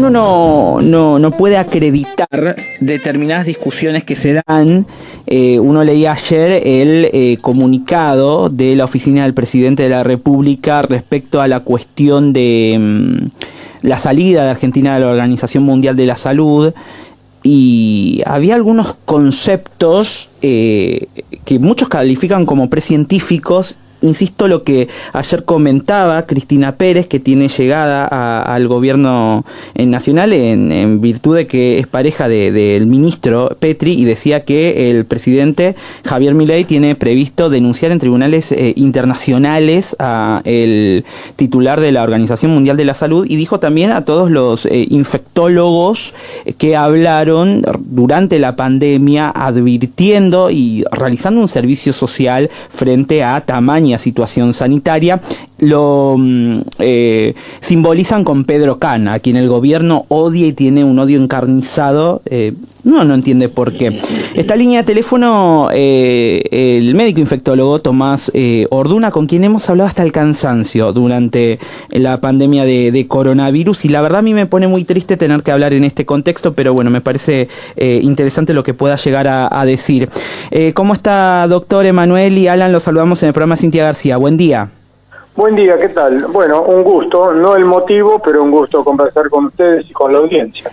uno no puede acreditar determinadas discusiones que se dan. Uno leía ayer el comunicado de la oficina del presidente de la República respecto a la cuestión de la salida de Argentina de la Organización Mundial de la Salud, y había algunos conceptos que muchos califican como precientíficos. Insisto, lo que ayer comentaba Cristina Pérez, que tiene llegada al gobierno nacional en virtud de que es pareja del ministro Petri, y decía que el presidente Javier Milei tiene previsto denunciar en tribunales internacionales a el titular de la Organización Mundial de la Salud, y dijo también a todos los infectólogos que hablaron durante la pandemia, advirtiendo y realizando un servicio social frente a tamaña situación sanitaria. Lo simbolizan con Pedro Can, a quien el gobierno odia y tiene un odio encarnizado. No entiende por qué. Esta línea de teléfono, el médico infectólogo Tomás Orduna, con quien hemos hablado hasta el cansancio durante la pandemia de coronavirus, y la verdad a mí me pone muy triste tener que hablar en este contexto, pero bueno, me parece interesante lo que pueda llegar a decir. ¿Cómo está, doctor Emanuel y Alan? Los saludamos en el programa Cintia García. Buen día. Buen día, ¿qué tal? Bueno, un gusto, no el motivo, pero un gusto conversar con ustedes y con la audiencia.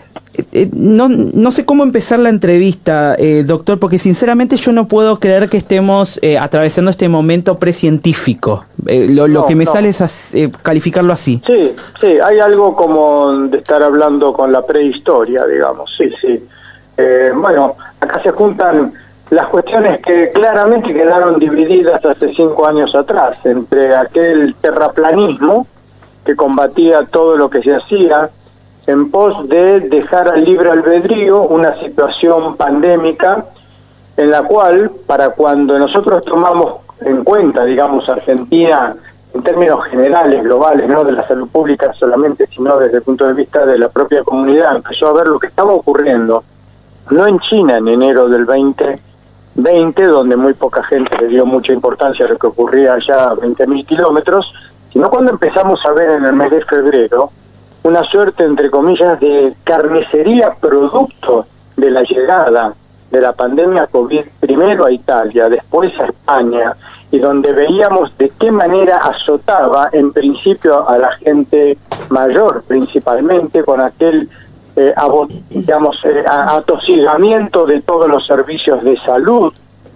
No sé cómo empezar la entrevista, doctor, porque sinceramente yo no puedo creer que estemos atravesando este momento precientífico. Lo que me sale es calificarlo así. Sí, hay algo como de estar hablando con la prehistoria, digamos, sí. Bueno, acá se juntan las cuestiones que claramente quedaron divididas hace 5 años atrás, entre aquel terraplanismo que combatía todo lo que se hacía en pos de dejar al libre albedrío una situación pandémica en la cual, para cuando nosotros tomamos en cuenta, digamos, Argentina en términos generales, globales, no de la salud pública solamente, sino desde el punto de vista de la propia comunidad, empezó a ver lo que estaba ocurriendo, no en China en enero del 2020, donde muy poca gente le dio mucha importancia a lo que ocurría allá a 20.000 kilómetros, sino cuando empezamos a ver en el mes de febrero una suerte, entre comillas, de carnicería producto de la llegada de la pandemia COVID, primero a Italia, después a España, y donde veíamos de qué manera azotaba en principio a la gente mayor, principalmente con aquel atosigamiento de todos los servicios de salud,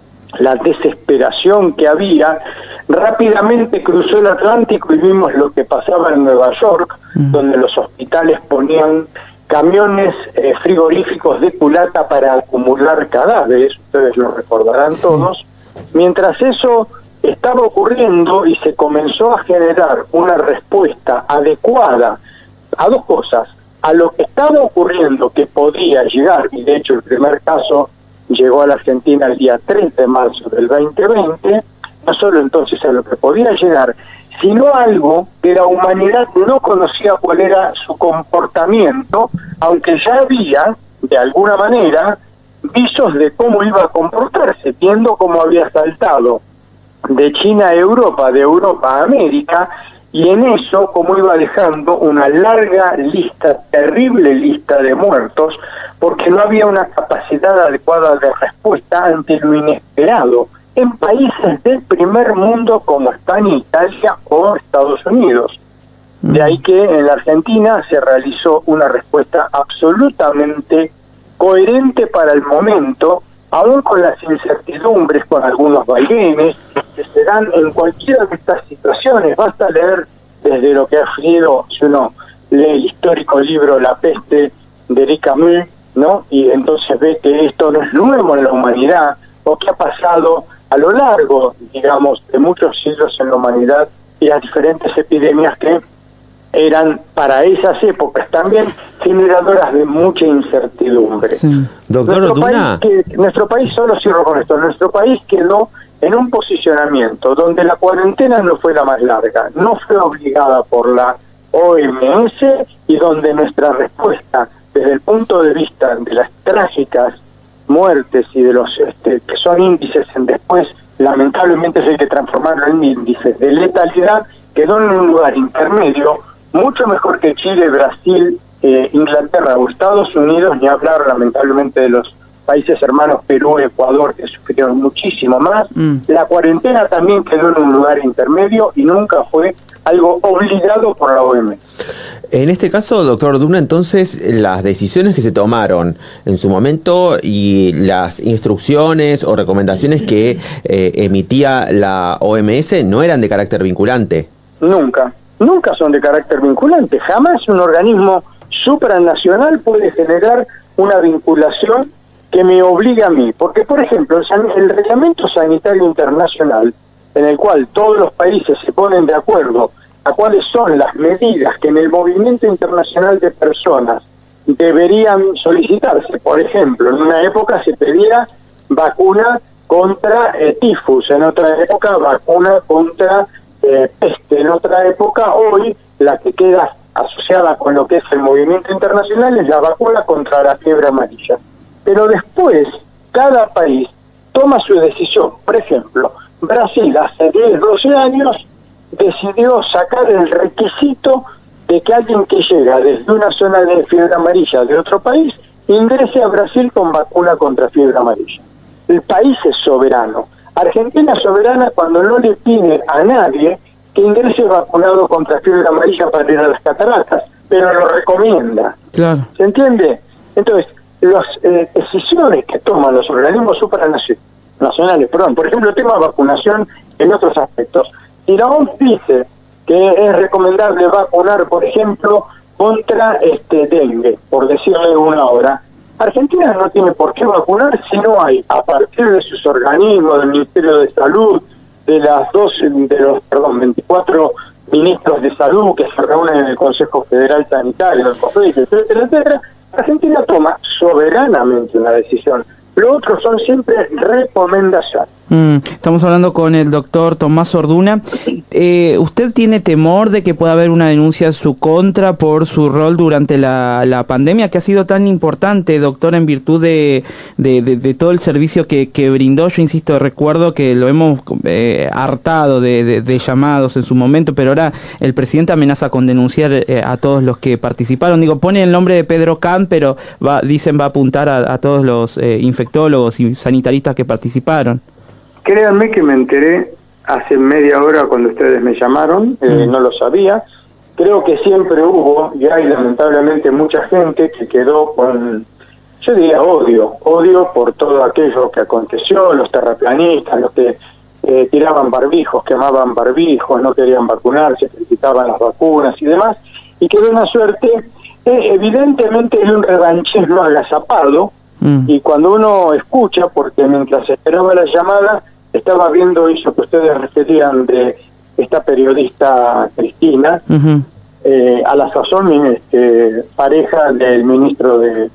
la desesperación que había. Rápidamente cruzó el Atlántico y vimos lo que pasaba en Nueva York, donde los hospitales ponían camiones frigoríficos de culata para acumular cadáveres, ustedes lo recordarán todos. Mientras eso estaba ocurriendo y se comenzó a generar una respuesta adecuada a dos cosas: a lo que estaba ocurriendo, que podía llegar, y de hecho el primer caso llegó a la Argentina el día 3 de marzo del 2020, no solo entonces a lo que podía llegar, sino algo que la humanidad no conocía cuál era su comportamiento, aunque ya había, de alguna manera, visos de cómo iba a comportarse, viendo cómo había saltado de China a Europa, de Europa a América, y en eso cómo iba dejando una larga lista, terrible lista de muertos, porque no había una capacidad adecuada de respuesta ante lo inesperado en países del primer mundo como España, Italia o Estados Unidos. De ahí que en la Argentina se realizó una respuesta absolutamente coherente para el momento, aún con las incertidumbres, con algunos vaivenes que se dan en cualquiera de estas situaciones. Basta leer desde lo que ha sido, si uno lee el histórico libro La peste de Eric Camus, ¿no? Y entonces ve que esto no es nuevo en la humanidad, o que ha pasado a lo largo, digamos, de muchos siglos en la humanidad, y las diferentes epidemias que eran para esas épocas también generadoras de mucha incertidumbre. Sí. Doctor Orduna. Nuestro país, solo cierro con esto, nuestro país quedó en un posicionamiento donde la cuarentena no fue la más larga, no fue obligada por la OMS, y donde nuestra respuesta desde el punto de vista de las trágicas muertes y de los que son índices en después, lamentablemente se hay que transformarlo en índices de letalidad, quedó en un lugar intermedio, mucho mejor que Chile, Brasil, Inglaterra o Estados Unidos, ni hablar lamentablemente de los países hermanos Perú, Ecuador, que sufrieron muchísimo más. La cuarentena también quedó en un lugar intermedio y nunca fue algo obligado por la OMS. En este caso, doctor Orduna, entonces, las decisiones que se tomaron en su momento y las instrucciones o recomendaciones que emitía la OMS no eran de carácter vinculante. Nunca son de carácter vinculante. Jamás un organismo supranacional puede generar una vinculación que me obliga a mí. Porque, por ejemplo, el Reglamento Sanitario Internacional, en el cual todos los países se ponen de acuerdo a cuáles son las medidas que en el movimiento internacional de personas deberían solicitarse. Por ejemplo, en una época se pedía vacuna contra tifus, en otra época vacuna contra peste, en otra época, hoy la que queda asociada con lo que es el movimiento internacional es la vacuna contra la fiebre amarilla. Pero después, cada país toma su decisión. Por ejemplo, Brasil hace 10, 12 años decidió sacar el requisito de que alguien que llega desde una zona de fiebre amarilla de otro país ingrese a Brasil con vacuna contra fiebre amarilla. El país es soberano. Argentina es soberana cuando no le pide a nadie que ingrese vacunado contra fiebre amarilla para ir a las cataratas, pero lo recomienda. Claro. ¿Se entiende? Entonces, las decisiones que toman los organismos supranacionales, por ejemplo, el tema de vacunación en otros aspectos. Si la OMS dice que es recomendable vacunar, por ejemplo, contra dengue, por decirlo de una hora, Argentina no tiene por qué vacunar si no hay, a partir de sus organismos, del Ministerio de Salud, de los 24 ministros de salud que se reúnen en el Consejo Federal Sanitario, el COFES, etcétera, etcétera, Argentina toma soberanamente una decisión. Lo otro son siempre recomendaciones. Estamos hablando con el doctor Tomás Orduna. ¿Usted tiene temor de que pueda haber una denuncia en su contra por su rol durante la pandemia, que ha sido tan importante, doctor, en virtud de todo el servicio que brindó? Yo insisto, recuerdo que lo hemos hartado de llamados en su momento, pero ahora el presidente amenaza con denunciar a todos los que participaron. Digo, pone el nombre de Pedro Kahn, pero dicen va a apuntar a todos los infectólogos y sanitaristas que participaron. Créanme que me enteré hace media hora cuando ustedes me llamaron, no lo sabía. Creo que siempre hubo, y hay lamentablemente mucha gente que quedó con, yo diría odio por todo aquello que aconteció, los terraplanistas, los que tiraban barbijos, quemaban barbijos, no querían vacunarse, criticaban las vacunas y demás, y quedó una suerte, evidentemente de un revanchismo agazapado, y cuando uno escucha, porque mientras esperaba la llamada, estaba viendo eso que ustedes referían de esta periodista Cristina, a la sazón pareja del ministro de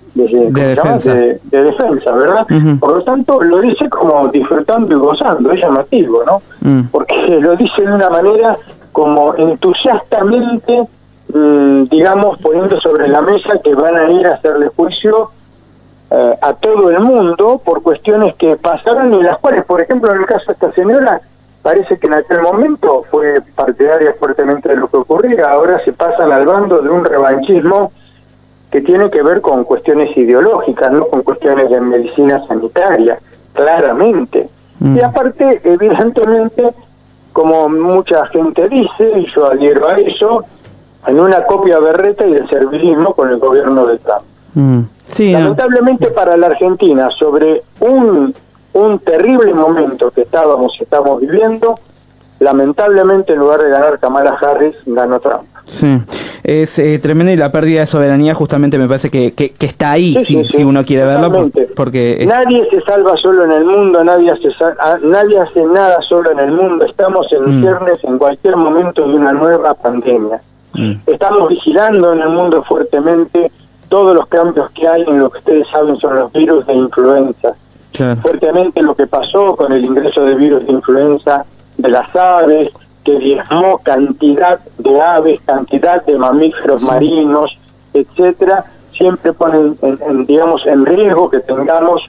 defensa, ¿verdad? Por lo tanto, lo dice como disfrutando y gozando, es llamativo, ¿no? Porque lo dice de una manera como entusiastamente, digamos, poniendo sobre la mesa que van a ir a hacerle juicio a todo el mundo por cuestiones que pasaron y las cuales, por ejemplo, en el caso de esta señora, parece que en aquel momento fue partidaria fuertemente de lo que ocurría, ahora se pasan al bando de un revanchismo que tiene que ver con cuestiones ideológicas, no con cuestiones de medicina sanitaria, claramente. Y aparte, evidentemente, como mucha gente dice, y yo adhiero a eso, en una copia berreta y del servilismo con el gobierno de Trump. Sí, lamentablemente para la Argentina, sobre un terrible momento que estamos viviendo, lamentablemente en lugar de ganar Kamala Harris, ganó Trump. Sí, es tremendo, y la pérdida de soberanía justamente me parece que está ahí, si uno quiere verlo, porque nadie se salva solo en el mundo, nadie hace nada solo en el mundo, estamos en ciernes en cualquier momento de una nueva pandemia. Estamos vigilando en el mundo fuertemente todos los cambios que hay en lo que ustedes saben son los virus de influenza. Claro. Fuertemente lo que pasó con el ingreso de virus de influenza de las aves, que diezmó cantidad de aves, cantidad de mamíferos marinos, etcétera, siempre ponen en riesgo que tengamos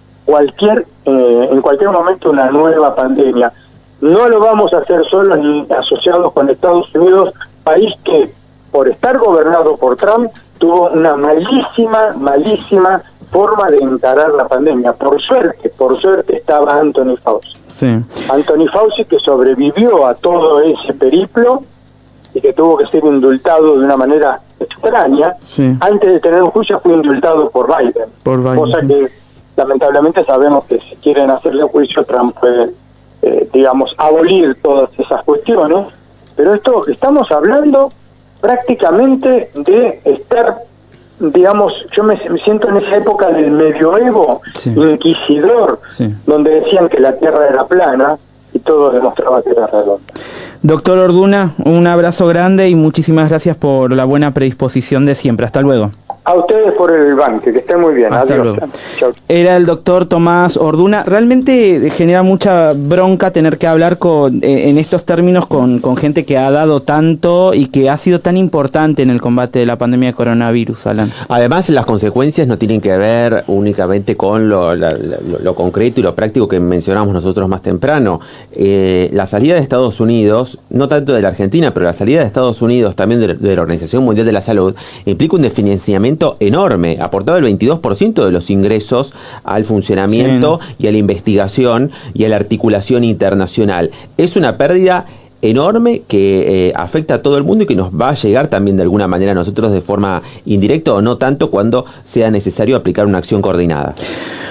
en cualquier momento una nueva pandemia. No lo vamos a hacer solos ni asociados con Estados Unidos, país que por estar gobernado por Trump tuvo una malísima forma de encarar la pandemia. Por suerte estaba Anthony Fauci. Sí. Anthony Fauci, que sobrevivió a todo ese periplo y que tuvo que ser indultado de una manera extraña. Sí. Antes de tener un juicio fue indultado por Biden. Cosa que lamentablemente sabemos que si quieren hacerle un juicio, Trump puede, abolir todas esas cuestiones. Pero esto, estamos hablando prácticamente de estar, yo me siento en esa época del medioevo, sí, inquisidor, sí, donde decían que la Tierra era plana y todo demostraba que era redonda. Doctor Orduna, un abrazo grande y muchísimas gracias por la buena predisposición de siempre. Hasta luego. A ustedes por el banque, que estén muy bien. Hasta Adiós. Chau. Era el doctor Tomás Orduna. Realmente genera mucha bronca tener que hablar en estos términos con gente que ha dado tanto y que ha sido tan importante en el combate de la pandemia de coronavirus, Alan. Además, las consecuencias no tienen que ver únicamente con lo concreto y lo práctico que mencionamos nosotros más temprano. La salida de Estados Unidos, no tanto de la Argentina, pero la salida de Estados Unidos también de la Organización Mundial de la Salud, implica un desfinanciamiento enorme. Aportaba el 22% de los ingresos al funcionamiento, sí, y a la investigación y a la articulación internacional. Es una pérdida enorme que afecta a todo el mundo y que nos va a llegar también de alguna manera a nosotros de forma indirecta o no tanto cuando sea necesario aplicar una acción coordinada.